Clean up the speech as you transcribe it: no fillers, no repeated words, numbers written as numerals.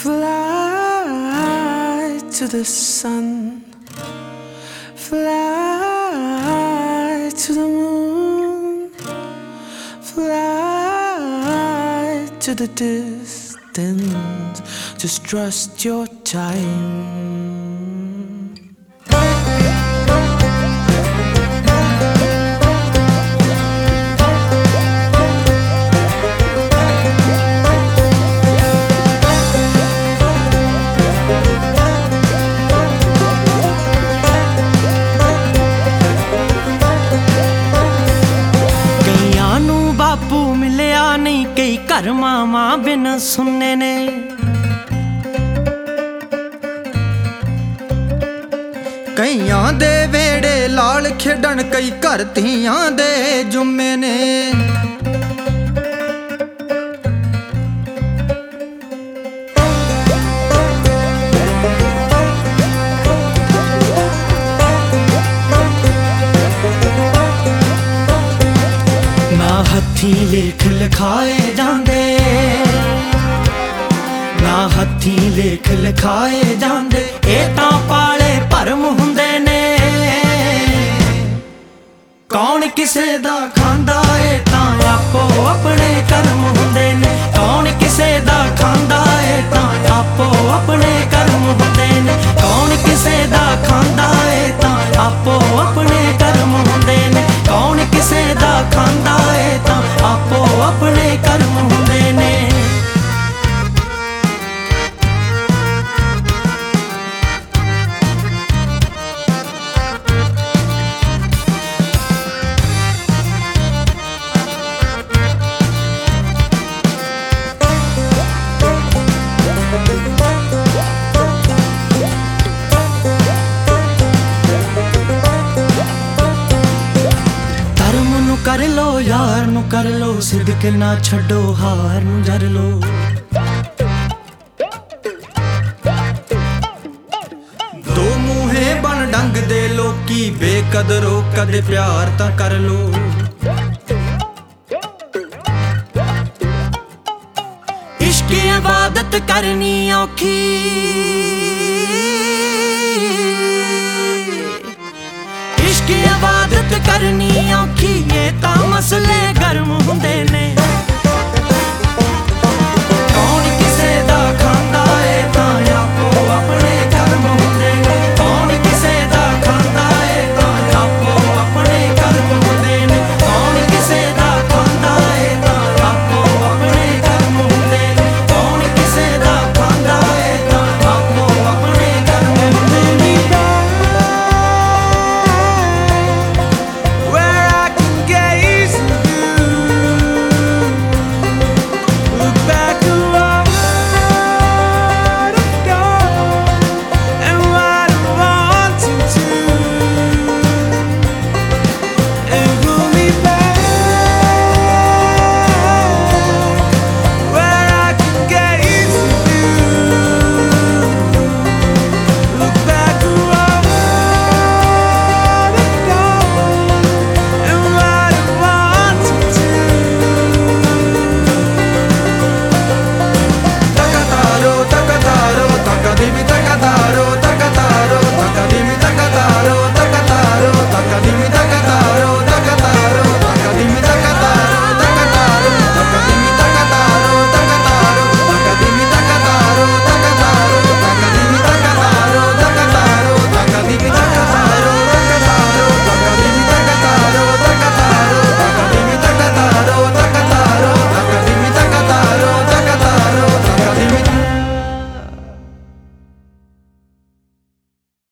Fly to the sun, fly to the moon, fly to the distance, just trust your time. नहीं कई घर मामा बिन सुनने ने, कईयां दे वेड़े लाल खेडन कई घर धीआं दे जुम्मे ने। हथी लेख लिखाए जांदे, ना हथी लेख लिखाए जांदे, ए तां पाले भरम हुंदे ने। कौन किसे दा खांदा ए तां आपो अपने कर्म हुंदे ने। कौन किसे दा खांदा ए तां आपो अपने कर्म हुंदे ने। कौन किसे दा खांदा ए तां आपो अपने कर्म हुंदे ने। कौन किसे दा खांदा ए तां आपो अपने कर्म हुंदे ने। कर लो यार नू कर लो, सिदक ना छड्डो हार नू जर लो। दो मुहे बन डंग दे लोकी बेकदरो कदे प्यार तां कर लो। इश्क इबादत करनी औखी, इश्क इबादत करनी औखी, ये तां मसले गर्म हुंदे ने।